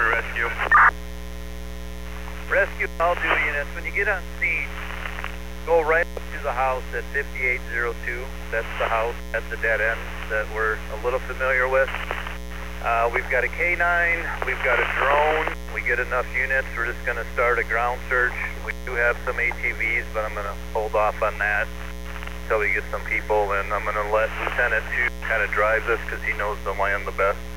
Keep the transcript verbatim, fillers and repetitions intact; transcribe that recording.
for rescue. Rescue all due units, when you get on scene, go right up to the house at fifty-eight oh two. That's the house at the dead end that we're a little familiar with. Uh, we've got a K nine, we've got a drone. We get enough units, we're just going to start a ground search. We do have some A T Vs, but I'm going to hold off on that until we get some people, and I'm going to let Lieutenant two kind of drive this because he knows the land the best.